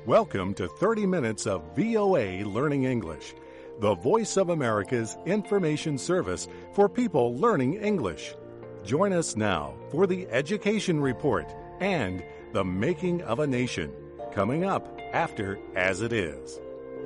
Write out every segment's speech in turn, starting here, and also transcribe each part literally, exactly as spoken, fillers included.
Welcome to thirty minutes of V O A Learning English, the voice of America's information service for people learning English. Join us now for the Education Report and the Making of a Nation, coming up after As It Is.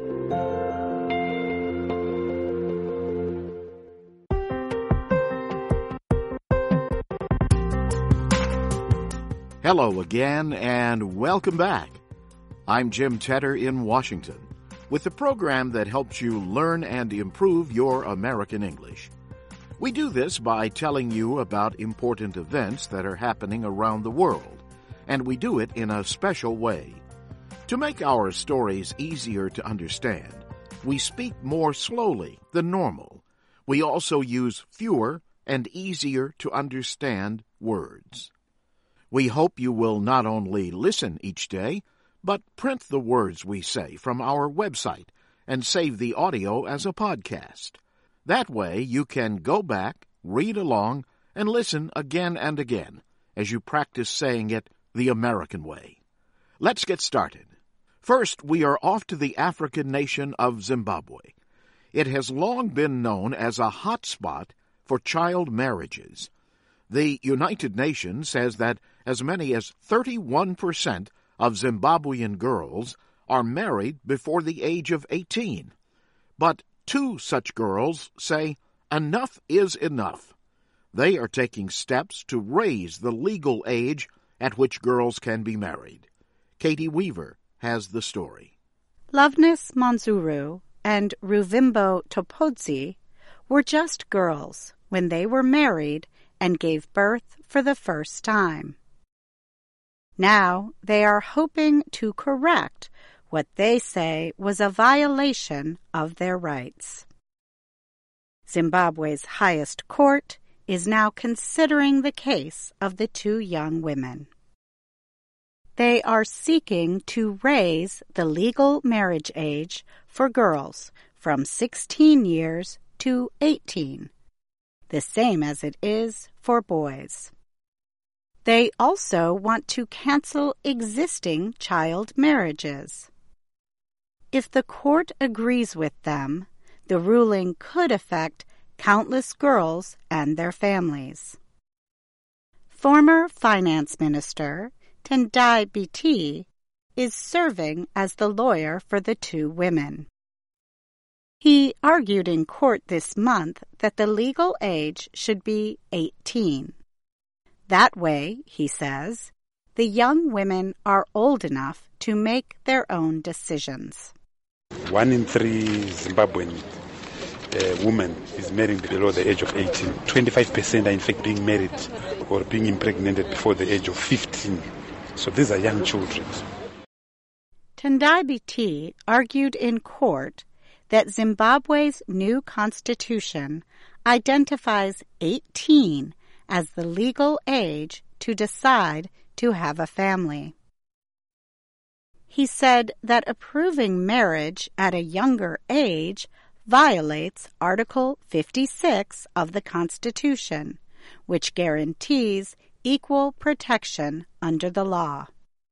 Hello again, and welcome back. I'm Jim Tedder in Washington with the program that helps you learn and improve your American English. We do this by telling you about important events that are happening around the world, and we do it in a special way. To make our stories easier to understand, we speak more slowly than normal. We also use fewer and easier to understand words. We hope you will not only listen each day, but print the words we say from our website and save the audio as a podcast. That way you can go back, read along, and listen again and again as you practice saying it the American way. Let's get started. First, we are off to the African nation of Zimbabwe. It has long been known as a hot spot for child marriages. The United Nations says that as many as thirty-one percent of Zimbabwean girls are married before the age of eighteen. But two such girls say enough is enough. They are taking steps to raise the legal age at which girls can be married. Katie Weaver has the story. Loveness Manzuru and Ruvimbo Topodzi were just girls when they were married and gave birth for the first time. Now they are hoping to correct what they say was a violation of their rights. Zimbabwe's highest court is now considering the case of the two young women. They are seeking to raise the legal marriage age for girls from sixteen years to eighteen, the same as it is for boys. They also want to cancel existing child marriages. If the court agrees with them, the ruling could affect countless girls and their families. Former Finance Minister Tendai Biti is serving as the lawyer for the two women. He argued in court this month that the legal age should be eighteen. That way, he says, the young women are old enough to make their own decisions. One in three Zimbabwean uh, women is married below the age of eighteen. twenty-five percent are in fact being married or being impregnated before the age of fifteen. So these are young children. Tendai Biti argued in court that Zimbabwe's new constitution identifies eighteen as the legal age to decide to have a family. He said that approving marriage at a younger age violates Article fifty-six of the Constitution, which guarantees equal protection under the law.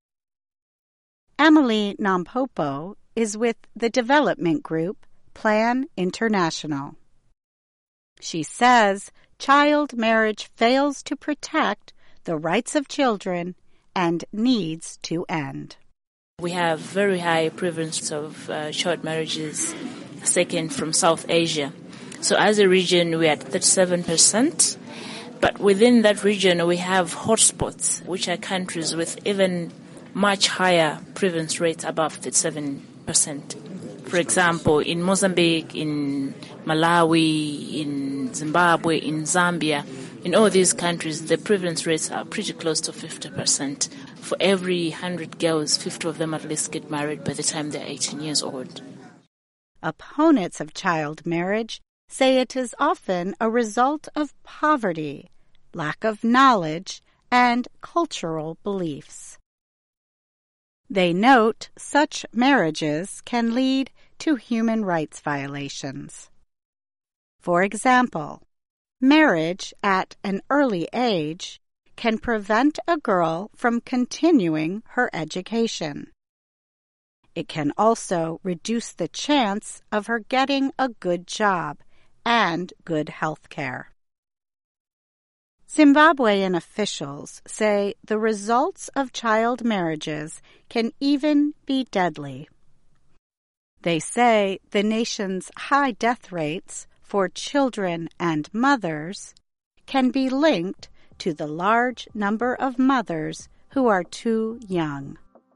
Emily Nampopo is with the development group Plan International. She says child marriage fails to protect the rights of children and needs to end. We have very high prevalence of uh, child marriages, second from South Asia. So as a region, we are at thirty-seven percent. But within that region, we have hotspots, which are countries with even much higher prevalence rates above thirty-seven percent. For example, in Mozambique, in Malawi, in Zimbabwe, in Zambia, in all these countries, the prevalence rates are pretty close to fifty percent. For every one hundred girls, fifty of them at least get married by the time they're eighteen years old. Opponents of child marriage say it is often a result of poverty, lack of knowledge, and cultural beliefs. They note such marriages can lead to human rights violations. For example, marriage at an early age can prevent a girl from continuing her education. It can also reduce the chance of her getting a good job and good health care. Zimbabwean officials say the results of child marriages can even be deadly. They say the nation's high death rates for children and mothers can be linked to the large number of mothers who are too young.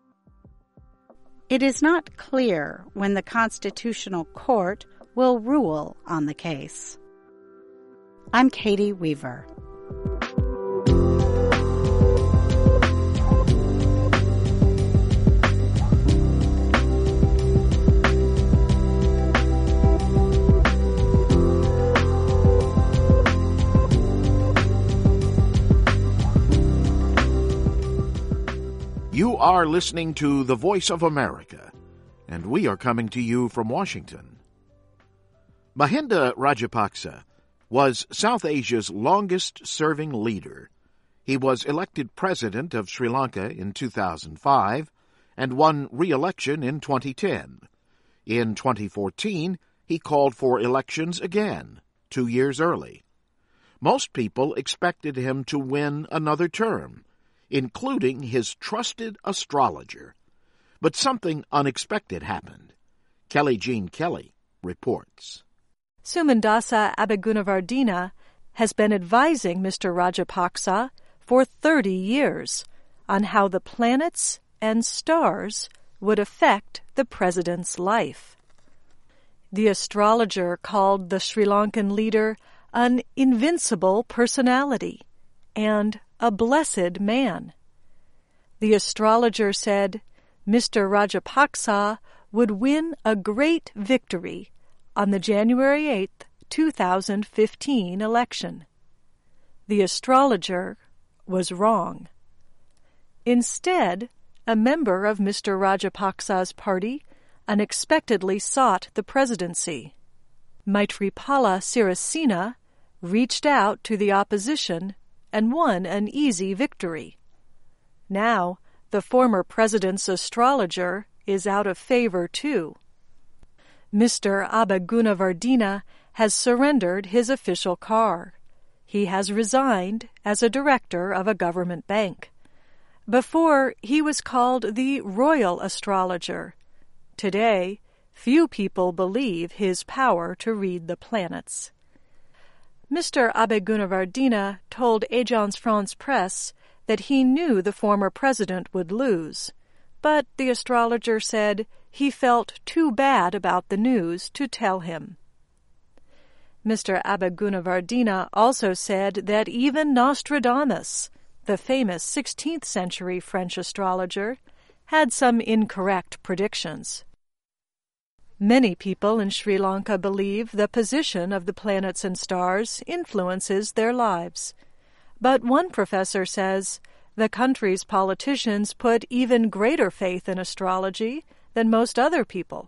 It is not clear when the Constitutional Court will rule on the case. I'm Katie Weaver. You are listening to The Voice of America, and we are coming to you from Washington. Mahinda Rajapaksa was South Asia's longest-serving leader. He was elected president of Sri Lanka in two thousand five and won re-election in twenty ten. In twenty fourteen, he called for elections again, two years early. Most people expected him to win another term, including his trusted astrologer. But something unexpected happened. Kelly Jean Kelly reports. Sumandasa Abegunavardena has been advising Mister Rajapaksa for thirty years on how the planets and stars would affect the president's life. The astrologer called the Sri Lankan leader an invincible personality and a blessed man. The astrologer said Mister Rajapaksa would win a great victory on the January eighth, two thousand fifteen election. The astrologer was wrong. Instead, a member of Mister Rajapaksa's party unexpectedly sought the presidency. Maithripala Sirisena reached out to the opposition and won an easy victory. Now, the former president's astrologer is out of favor, too. Mister Abegunavardena has surrendered his official car. He has resigned as a director of a government bank. Before, he was called the royal astrologer. Today, few people believe his power to read the planets. Mister Abegunavardena told Agence France-Presse that he knew the former president would lose, but the astrologer said he felt too bad about the news to tell him. Mister Abegunavardena also said that even Nostradamus, the famous sixteenth century French astrologer, had some incorrect predictions. Many people in Sri Lanka believe the position of the planets and stars influences their lives. But one professor says the country's politicians put even greater faith in astrology than most other people.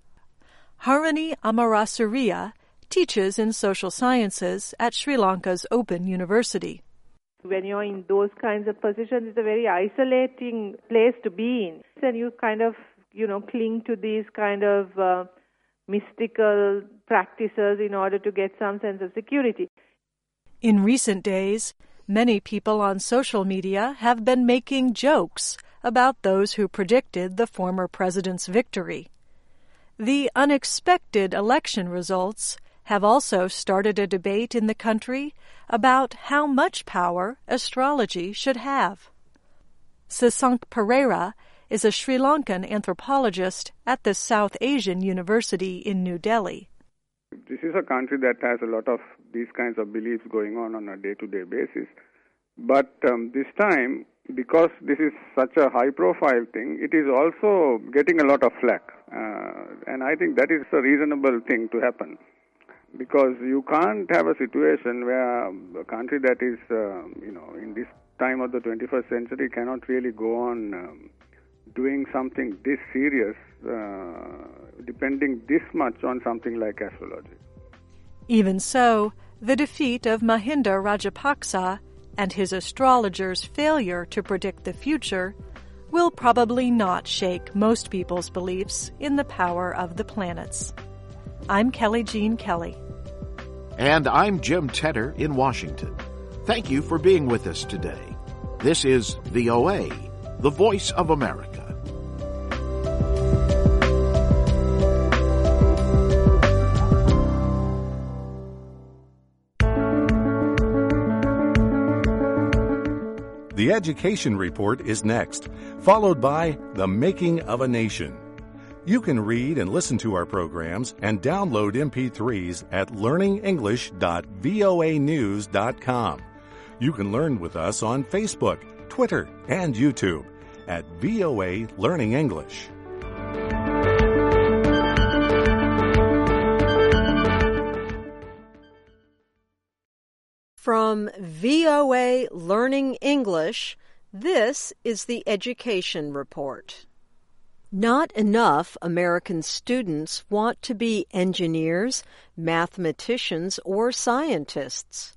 Harini Amarasuriya teaches in social sciences at Sri Lanka's Open University. When you're in those kinds of positions, it's a very isolating place to be in. And you kind of, you know, cling to these kind of uh, mystical practices in order to get some sense of security. In recent days, many people on social media have been making jokes about those who predicted the former president's victory. The unexpected election results have also started a debate in the country about how much power astrology should have. Sasank Pereira is a Sri Lankan anthropologist at the South Asian University in New Delhi. This is a country that has a lot of these kinds of beliefs going on on a day-to-day basis. But um, this time, because this is such a high-profile thing, it is also getting a lot of flack. Uh, and I think that is a reasonable thing to happen. Because you can't have a situation where a country that is, uh, you know, in this time of the twenty-first century cannot really go on um, doing something this serious, uh, depending this much on something like astrology. Even so, the defeat of Mahinda Rajapaksa and his astrologer's failure to predict the future will probably not shake most people's beliefs in the power of the planets. I'm Kelly Jean Kelly. And I'm Jim Tedder in Washington. Thank you for being with us today. This is V O A, the Voice of America. The Education Report is next, followed by The Making of a Nation. You can read and listen to our programs and download M P threes at learning english dot voa news dot com. You can learn with us on Facebook, Twitter, and YouTube at V O A Learning English. From V O A Learning English, this is the Education Report. Not enough American students want to be engineers, mathematicians, or scientists.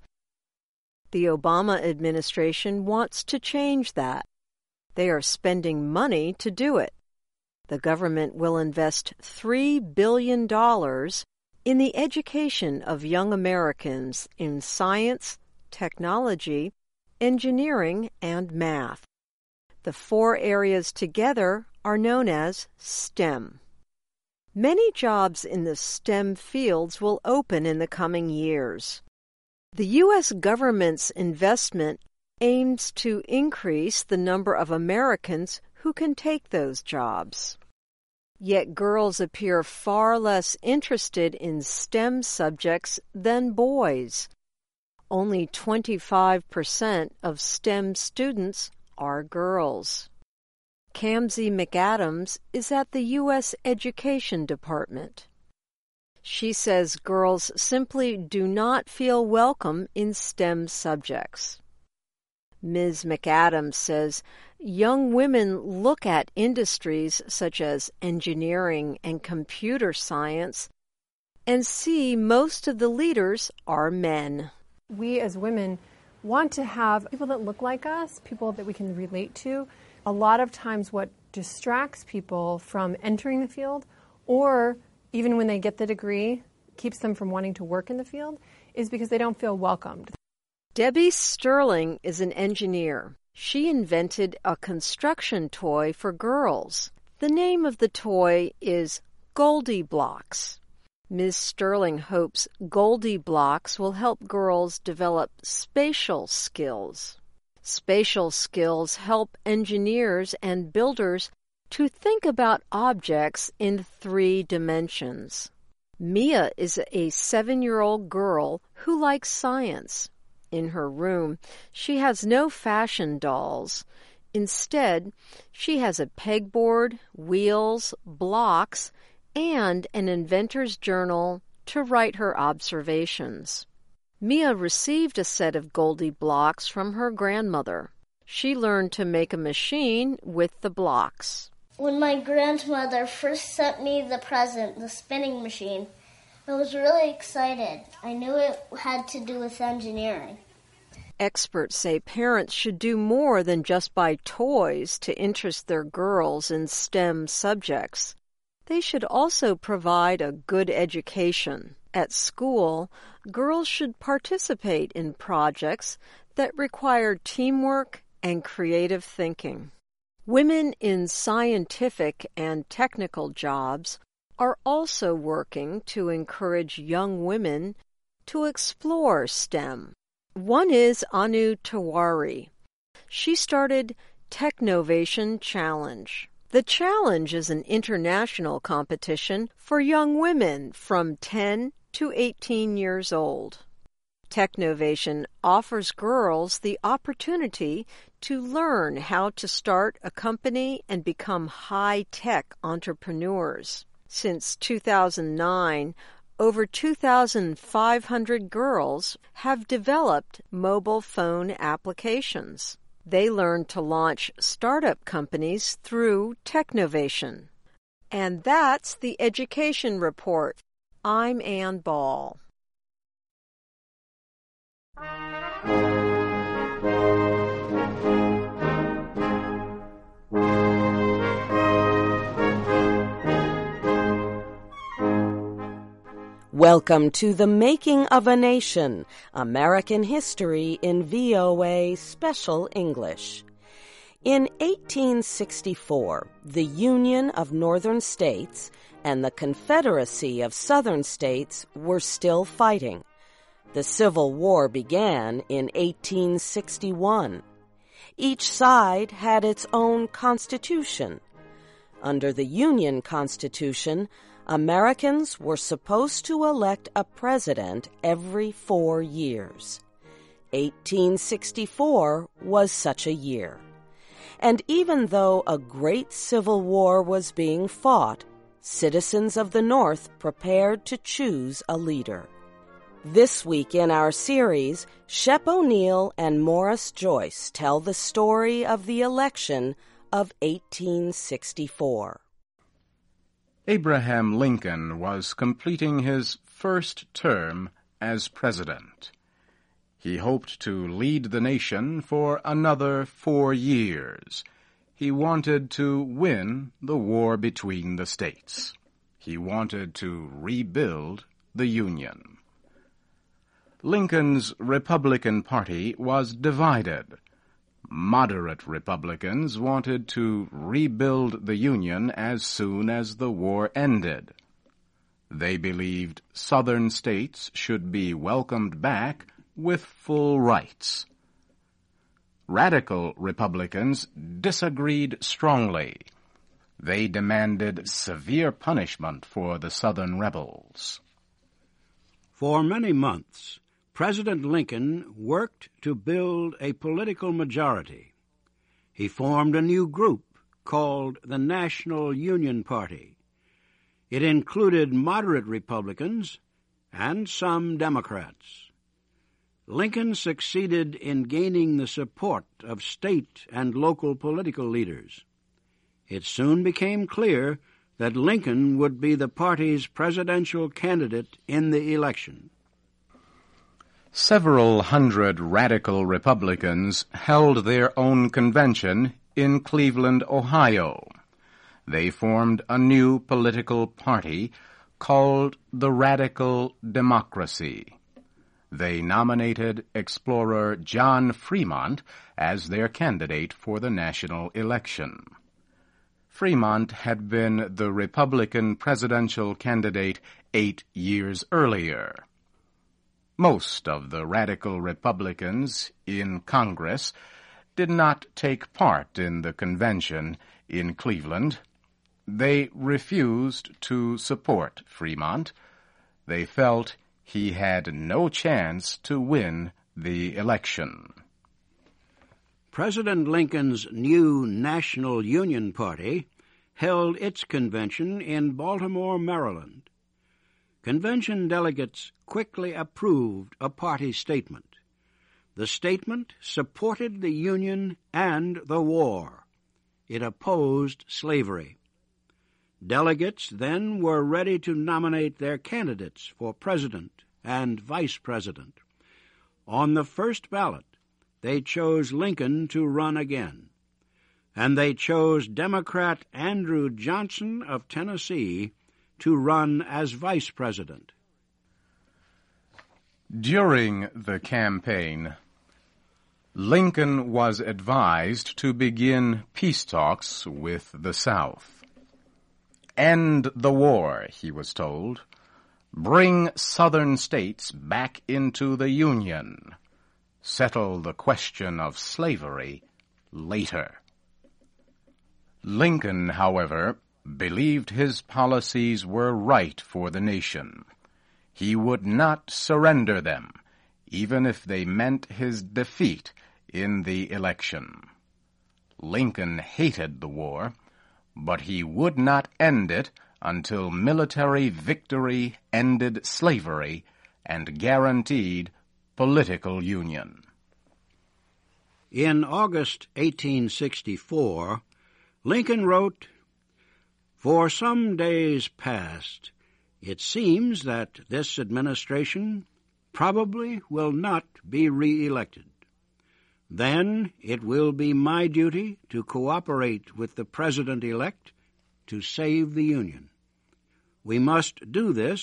The Obama administration wants to change that. They are spending money to do it. The government will invest three billion dollars in the education of young Americans in science, technology, engineering, and math. The four areas together are known as STEM. Many jobs in the STEM fields will open in the coming years. The U S government's investment aims to increase the number of Americans who can take those jobs. Yet girls appear far less interested in STEM subjects than boys. Only twenty-five percent of STEM students are girls. Kamsi McAdams is at the U S Education Department. She says girls simply do not feel welcome in STEM subjects. Miz McAdams says young women look at industries such as engineering and computer science and see most of the leaders are men. We as women want to have people that look like us, people that we can relate to. A lot of times what distracts people from entering the field, or even when they get the degree, keeps them from wanting to work in the field, is because they don't feel welcomed. Debbie Sterling is an engineer. She invented a construction toy for girls. The name of the toy is Goldie Blocks. Miz Sterling hopes Goldie Blocks will help girls develop spatial skills. Spatial skills help engineers and builders to think about objects in three dimensions. Mia is a seven-year-old girl who likes science. In her room, she has no fashion dolls. Instead, she has a pegboard, wheels, blocks, and an inventor's journal to write her observations. Mia received a set of Goldie blocks from her grandmother. She learned to make a machine with the blocks. When my grandmother first sent me the present, the spinning machine, I was really excited. I knew it had to do with engineering. Experts say parents should do more than just buy toys to interest their girls in STEM subjects. They should also provide a good education. At school, girls should participate in projects that require teamwork and creative thinking. Women in scientific and technical jobs are also working to encourage young women to explore STEM. One is Anu Tawari. She started Technovation Challenge. The challenge is an international competition for young women from ten to eighteen years old. Technovation offers girls the opportunity to learn how to start a company and become high-tech entrepreneurs. Since two thousand nine, over two thousand five hundred girls have developed mobile phone applications. They learn to launch startup companies through Technovation. And that's the Education Report. I'm Ann Ball. Welcome to The Making of a Nation, American History in V O A Special English. In eighteen sixty-four, the Union of Northern States and the Confederacy of Southern States were still fighting. The Civil War began in eighteen sixty-one. Each side had its own constitution. Under the Union Constitution, Americans were supposed to elect a president every four years. eighteen sixty-four was such a year. And even though a great civil war was being fought, citizens of the North prepared to choose a leader. This week in our series, Shep O'Neill and Morris Joyce tell the story of the election of eighteen sixty-four. Abraham Lincoln was completing his first term as president. He hoped to lead the nation for another four years. He wanted to win the war between the states. He wanted to rebuild the Union. Lincoln's Republican Party was divided. Moderate Republicans wanted to rebuild the Union as soon as the war ended. They believed Southern states should be welcomed back with full rights. Radical Republicans disagreed strongly. They demanded severe punishment for the Southern rebels. For many months, President Lincoln worked to build a political majority. He formed a new group called the National Union Party. It included moderate Republicans and some Democrats. Lincoln succeeded in gaining the support of state and local political leaders. It soon became clear that Lincoln would be the party's presidential candidate in the election. Several hundred radical Republicans held their own convention in Cleveland, Ohio. They formed a new political party called the Radical Democracy. They nominated explorer John Fremont as their candidate for the national election. Fremont had been the Republican presidential candidate eight years earlier. Most of the radical Republicans in Congress did not take part in the convention in Cleveland. They refused to support Fremont. They felt he had no chance to win the election. President Lincoln's new National Union Party held its convention in Baltimore, Maryland. Convention delegates quickly approved a party statement. The statement supported the Union and the war. It opposed slavery. Delegates then were ready to nominate their candidates for president and vice president. On the first ballot, they chose Lincoln to run again, and they chose Democrat Andrew Johnson of Tennessee to run as vice president. During the campaign, Lincoln was advised to begin peace talks with the South. End the war, he was told. Bring Southern states back into the Union. Settle the question of slavery later. Lincoln, however, believed his policies were right for the nation. He would not surrender them, even if they meant his defeat in the election. Lincoln hated the war, but he would not end it until military victory ended slavery and guaranteed political union. In August eighteen sixty-four, Lincoln wrote, "For some days past, it seems that this administration probably will not be re-elected. Then it will be my duty to cooperate with the President-elect to save the Union. We must do this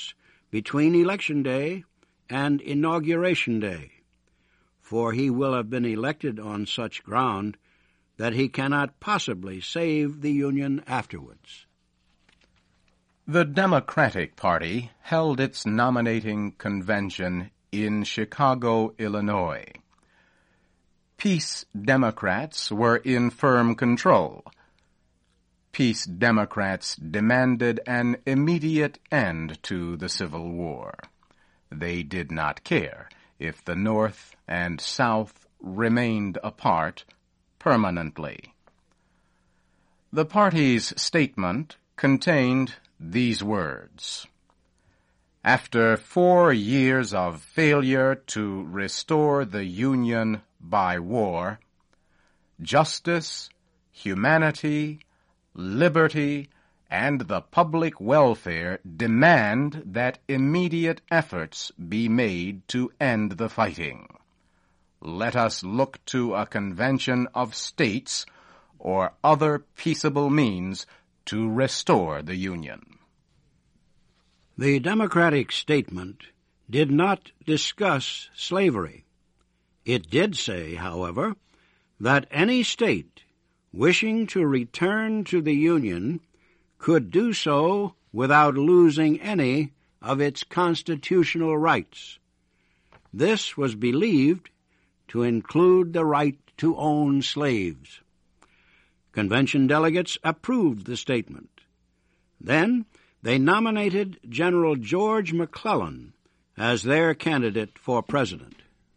between Election Day and Inauguration Day, for he will have been elected on such ground that he cannot possibly save the Union afterwards. The Democratic Party held its nominating convention in Chicago, Illinois. Peace Democrats were in firm control. Peace Democrats demanded an immediate end to the Civil War. They did not care if the North and South remained apart permanently. The party's statement contained these words: "After four years of failure to restore the Union by war, justice, humanity, liberty, and the public welfare demand that immediate efforts be made to end the fighting. Let us look to a convention of states or other peaceable means to restore the Union." The Democratic statement did not discuss slavery. It did say, however, that any state wishing to return to the Union could do so without losing any of its constitutional rights. This was believed to include the right to own slaves. Convention delegates approved the statement. Then they nominated General George McClellan as their candidate for president.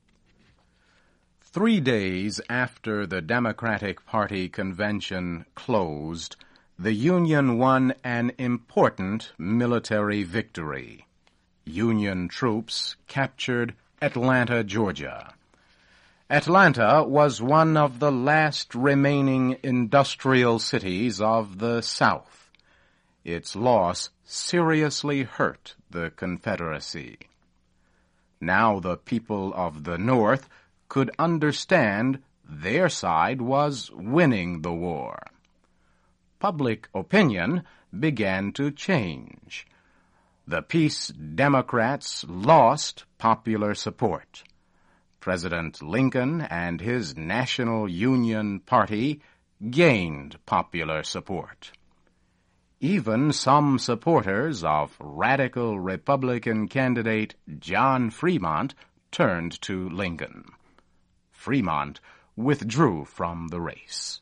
Three days after the Democratic Party convention closed, the Union won an important military victory. Union troops captured Atlanta, Georgia. Atlanta was one of the last remaining industrial cities of the South. Its loss seriously hurt the Confederacy. Now the people of the North could understand their side was winning the war. Public opinion began to change. The Peace Democrats lost popular support. President Lincoln and his National Union Party gained popular support. Even some supporters of radical Republican candidate John Fremont turned to Lincoln. Fremont withdrew from the race.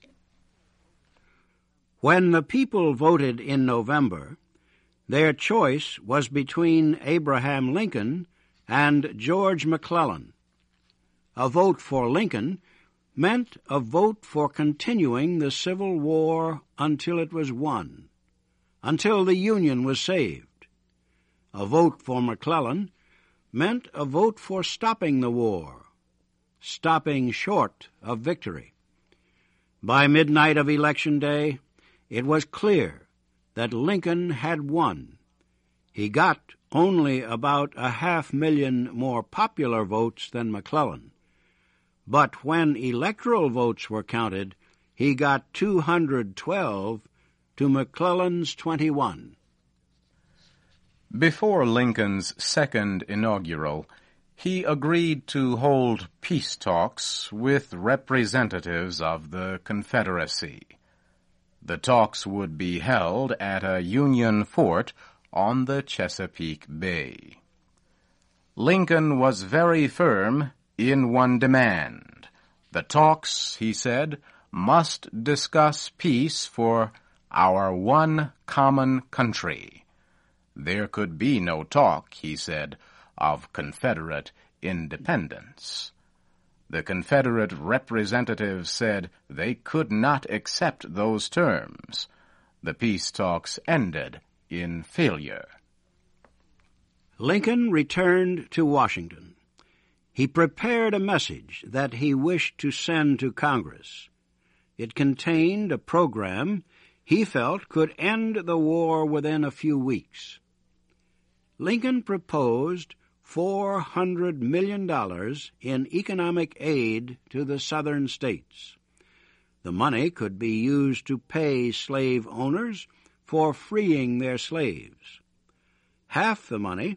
When the people voted in November, their choice was between Abraham Lincoln and George McClellan. A vote for Lincoln meant a vote for continuing the Civil War until it was won, until the Union was saved. A vote for McClellan meant a vote for stopping the war, stopping short of victory. By midnight of Election Day, it was clear that Lincoln had won. He got only about a half million more popular votes than McClellan. But when electoral votes were counted, he got two hundred twelve to McClellan's twenty-one. Before Lincoln's second inaugural, he agreed to hold peace talks with representatives of the Confederacy. The talks would be held at a Union fort on the Chesapeake Bay. Lincoln was very firm in one demand. The talks, he said, must discuss peace for our one common country. There could be no talk, he said, of Confederate independence. The Confederate representatives said they could not accept those terms. The peace talks ended in failure. Lincoln returned to Washington. He prepared a message that he wished to send to Congress. It contained a program he felt could end the war within a few weeks. Lincoln proposed four hundred million dollars in economic aid to the southern states. The money could be used to pay slave owners for freeing their slaves. Half the money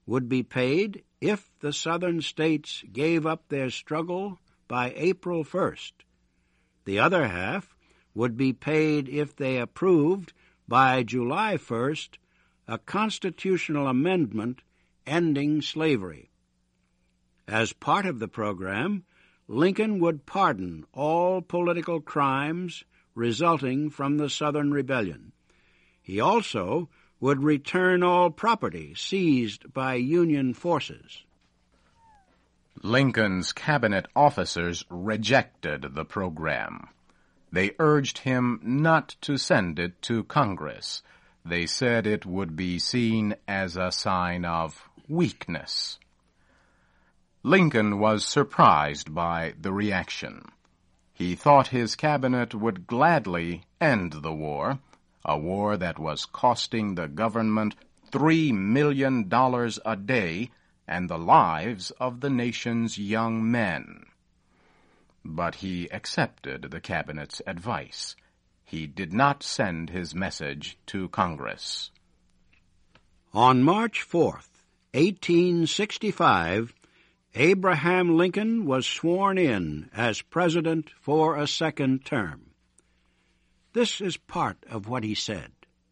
would be paid if the Southern states gave up their struggle by April first. The other half would be paid if they approved by July first a constitutional amendment ending slavery. As part of the program, Lincoln would pardon all political crimes resulting from the Southern Rebellion. He also would return all property seized by Union forces. Lincoln's cabinet officers rejected the program. They urged him not to send it to Congress. They said it would be seen as a sign of weakness. Lincoln was surprised by the reaction. He thought his cabinet would gladly end the war, a war that was costing the government three million dollars a day and the lives of the nation's young men. But he accepted the cabinet's advice. He did not send his message to Congress. On March fourth, eighteen sixty-five, Abraham Lincoln was sworn in as president for a second term. This is part of what he said.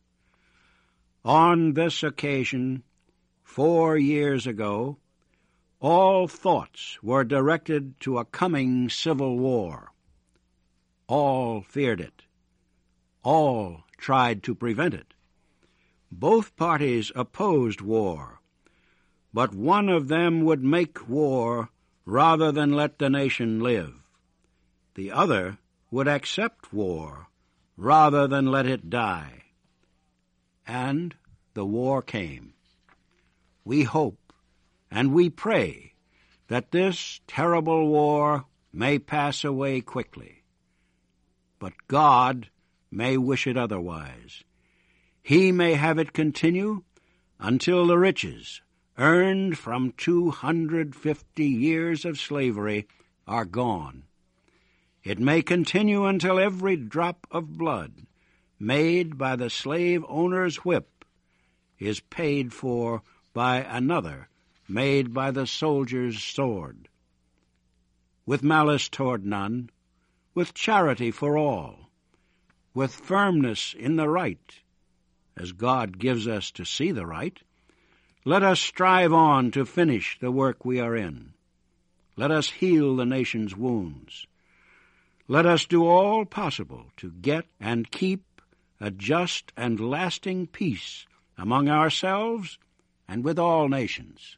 On this occasion, four years ago, all thoughts were directed to a coming civil war. All feared it. All tried to prevent it. Both parties opposed war, but one of them would make war rather than let the nation live. The other would accept war rather than let it die. And the war came. We hope and we pray that this terrible war may pass away quickly. But God may wish it otherwise. He may have it continue until the riches earned from two hundred fifty years of slavery are gone. It may continue until every drop of blood made by the slave owner's whip is paid for by another made by the soldier's sword. With malice toward none, with charity for all, with firmness in the right, as God gives us to see the right, let us strive on to finish the work we are in. Let us heal the nation's wounds. Let us do all possible to get and keep a just and lasting peace among ourselves and with all nations.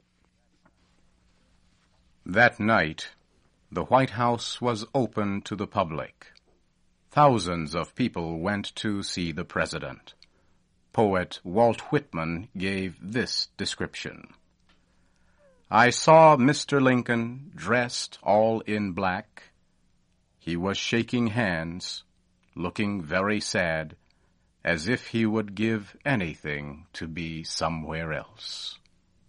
That night, the White House was open to the public. Thousands of people went to see the president. Poet Walt Whitman gave this description. I saw Mister Lincoln dressed all in black. He was shaking hands, looking very sad, as if he would give anything to be somewhere else.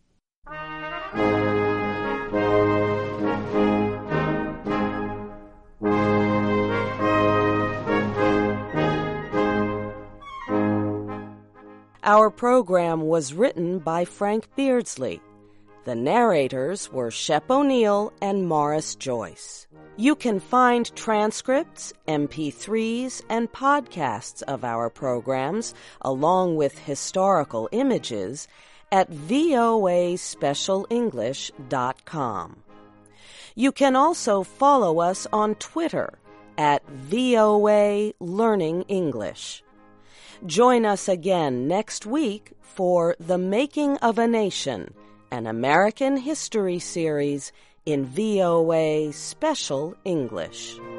Our program was written by Frank Beardsley. The narrators were Shep O'Neill and Morris Joyce. You can find transcripts, M P threes, and podcasts of our programs, along with historical images, at V O A special english dot com. You can also follow us on Twitter at V O A Learning English. Join us again next week for The Making of a Nation, an American history series in V O A Special English.